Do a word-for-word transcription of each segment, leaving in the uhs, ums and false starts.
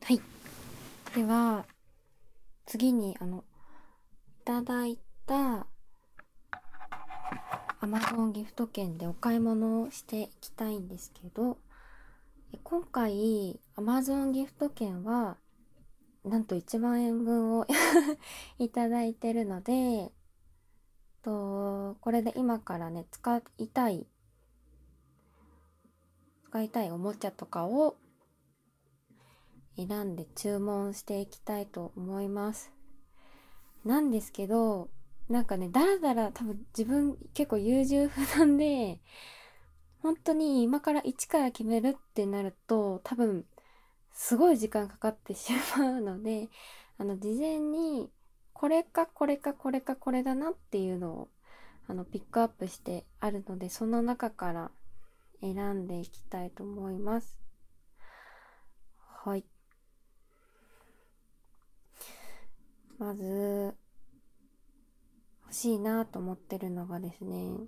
はい。では、次に、あの、いただいた Amazon ギフト券でお買い物をしていきたいんですけど、今回 Amazon ギフト券は、なんといちまん円分をいただいてるので、と、これで今からね、使いたい、使いたいおもちゃとかを選んで注文していきたいと思います。なんですけど、なんかね、だらだら多分自分結構優柔不断で、本当に今から一から決めるってなると、多分すごい時間かかってしまうので、あの、事前にこれかこれかこれかこれだなっていうのを、あの、ピックアップしてあるので、その中から選んでいきたいと思います。はい。まず、欲しいなと思ってるのがですね、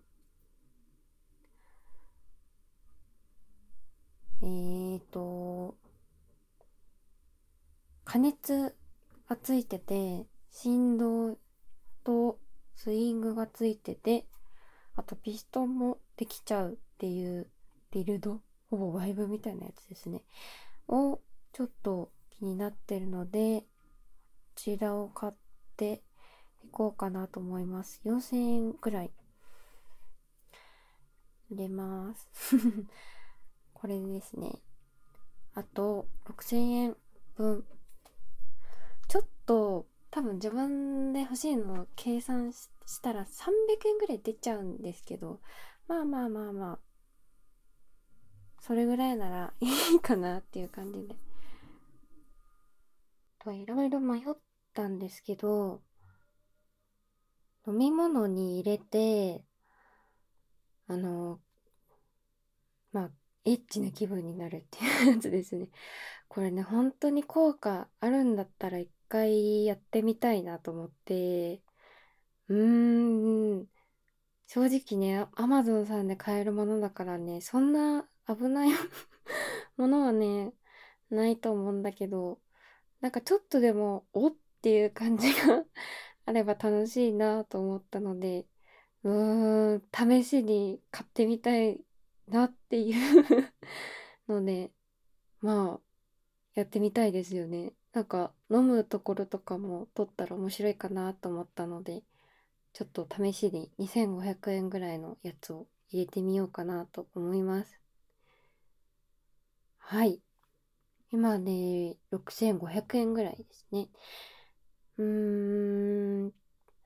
えーと、加熱がついてて、振動とスイングがついてて、あとピストンもできちゃうっていうディルド、ほぼワイブみたいなやつですね。をちょっと気になってるので、こちらを買っていこうかなと思います。よんせんえんくらい入れます。これですね。あとろくせんえんぶん。ちょっと多分自分で欲しいのを計算ししたらさんびゃくえんぐらい出ちゃうんですけど、まあまあまあまあ、それぐらいならいいかなっていう感じで。といろいろ迷ったんですけど、飲み物に入れて、あの、まあ、エッチな気分になるっていうやつですね。これね、本当に効果あるんだったら一回やってみたいなと思って、うーん、正直ね、アマゾンさんで買えるものだからね、そんな危ないものはね、ないと思うんだけど、なんかちょっとでも、おっていう感じがあれば楽しいなと思ったので、うーん、試しに買ってみたいなっていうので、まあ、やってみたいですよね。なんか、飲むところとかも撮ったら面白いかなと思ったので、ちょっと試しににせんごひゃくえんぐらいのやつを入れてみようかなと思います。はい。今ね、ろくせんごひゃくえんぐらいですね。うーん、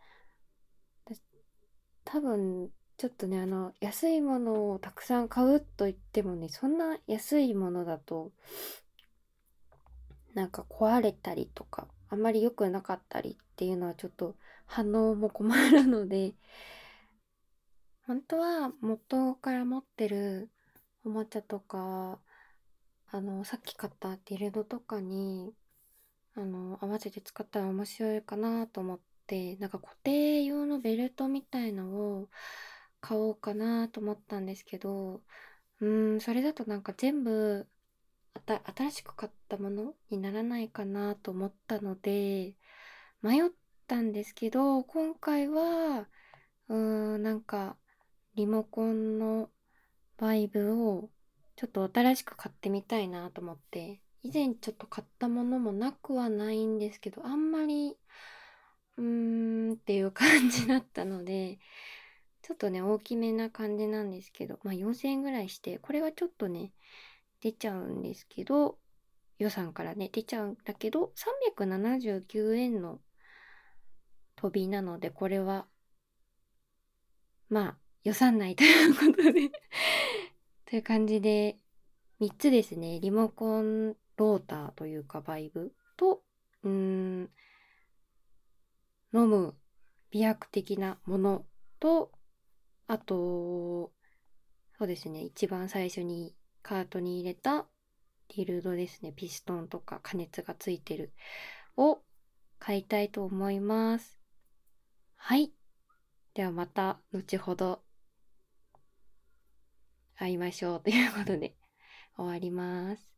多分、ちょっとね、あの、安いものをたくさん買うと言ってもね、そんな安いものだと、なんか壊れたりとか、あんまり良くなかったりっていうのはちょっと反応も困るので、本当は元から持ってるおもちゃとか、あの、さっき買ったディルドとかに、あの、合わせて使ったら面白いかなと思って、なんか固定用のベルトみたいのを買おうかなと思ったんですけど、うーん、それだとなんか全部あた新しく買ったものにならないかなと思ったので、迷ったんですけど、今回は、うーん、なんか、リモコンのバイブをちょっと新しく買ってみたいなと思って、以前ちょっと買ったものもなくはないんですけど、あんまり、うーんっていう感じだったので、ちょっとね、大きめな感じなんですけど、まあよんせんえんぐらいして、これはちょっとね、出ちゃうんですけど、予算からね、出ちゃうんだけど、さんびゃくななじゅうきゅうえんの飛びなので、これは、まあ、予算内ということでという感じで、みっつですね。リモコンローターというかバイブと、うーん、飲む美薬的なものと、あと、そうですね。一番最初にカートに入れたディルドですね。ピストンとか加熱がついてるを買いたいと思います。はい。ではまた後ほど会いましょうということで終わります。